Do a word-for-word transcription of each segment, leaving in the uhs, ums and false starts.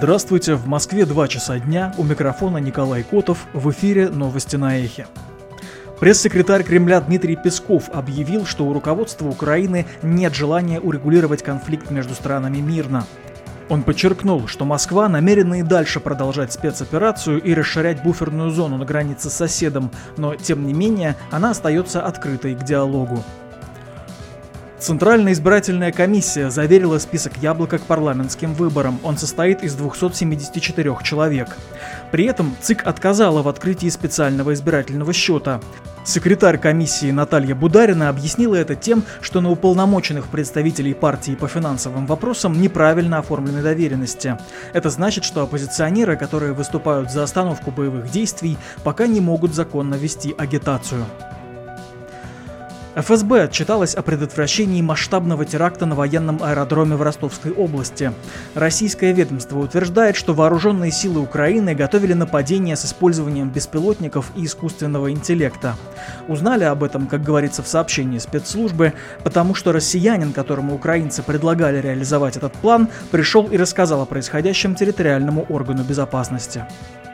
Здравствуйте, в Москве два часа дня, у микрофона Николай Котов, в эфире новости на Эхе. Пресс-секретарь Кремля Дмитрий Песков объявил, что у руководства Украины нет желания урегулировать конфликт между странами мирно. Он подчеркнул, что Москва намерена и дальше продолжать спецоперацию и расширять буферную зону на границе с соседом, но, тем не менее, она остается открытой к диалогу. Центральная избирательная комиссия заверила список Яблока к парламентским выборам. Он состоит из двухсот семидесяти четырёх человек. При этом ЦИК отказала в открытии специального избирательного счета. Секретарь комиссии Наталья Бударина объяснила это тем, что на уполномоченных представителей партии по финансовым вопросам неправильно оформлены доверенности. Это значит, что оппозиционеры, которые выступают за остановку боевых действий, пока не могут законно вести агитацию. эф эс бэ отчиталась о предотвращении масштабного теракта на военном аэродроме в Ростовской области. Российское ведомство утверждает, что вооруженные силы Украины готовили нападение с использованием беспилотников и искусственного интеллекта. Узнали об этом, как говорится в сообщении спецслужбы, потому что россиянин, которому украинцы предлагали реализовать этот план, пришел и рассказал о происходящем территориальному органу безопасности.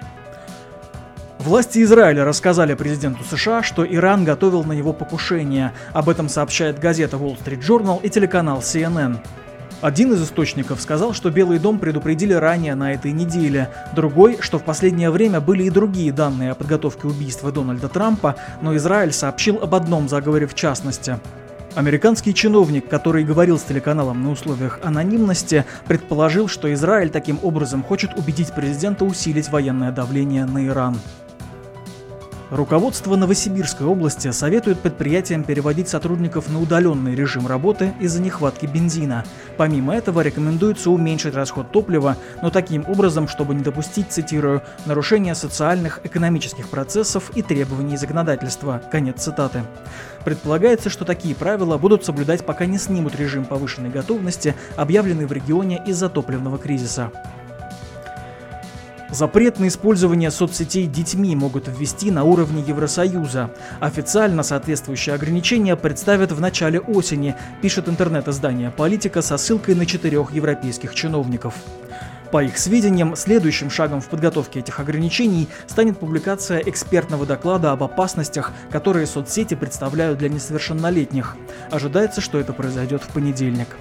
Власти Израиля рассказали президенту США, что Иран готовил на него покушение. Об этом сообщает газета Wall Street Journal и телеканал си эн эн. Один из источников сказал, что Белый дом предупредили ранее на этой неделе. Другой, что в последнее время были и другие данные о подготовке убийства Дональда Трампа, но Израиль сообщил об одном заговоре в частности. Американский чиновник, который говорил с телеканалом на условиях анонимности, предположил, что Израиль таким образом хочет убедить президента усилить военное давление на Иран. Руководство Новосибирской области советует предприятиям переводить сотрудников на удаленный режим работы из-за нехватки бензина. Помимо этого, рекомендуется уменьшить расход топлива, но таким образом, чтобы не допустить, цитирую, нарушения социальных, экономических процессов и требований законодательства. Конец цитаты. Предполагается, что такие правила будут соблюдать, пока не снимут режим повышенной готовности, объявленный в регионе из-за топливного кризиса. Запрет на использование соцсетей детьми могут ввести на уровне Евросоюза. Официально соответствующие ограничения представят в начале осени, пишет интернет-издание «Политика» со ссылкой на четырех европейских чиновников. По их сведениям, следующим шагом в подготовке этих ограничений станет публикация экспертного доклада об опасностях, которые соцсети представляют для несовершеннолетних. Ожидается, что это произойдет в понедельник.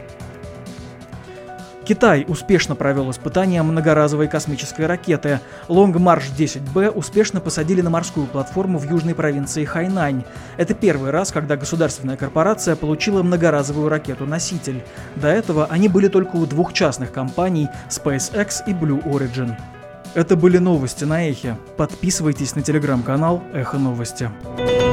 Китай успешно провел испытания многоразовой космической ракеты. Long March десять бэ успешно посадили на морскую платформу в южной провинции Хайнань. Это первый раз, когда государственная корпорация получила многоразовую ракету-носитель. До этого они были только у двух частных компаний SpaceX и Blue Origin. Это были новости на Эхе. Подписывайтесь на телеграм-канал Эхо Новости.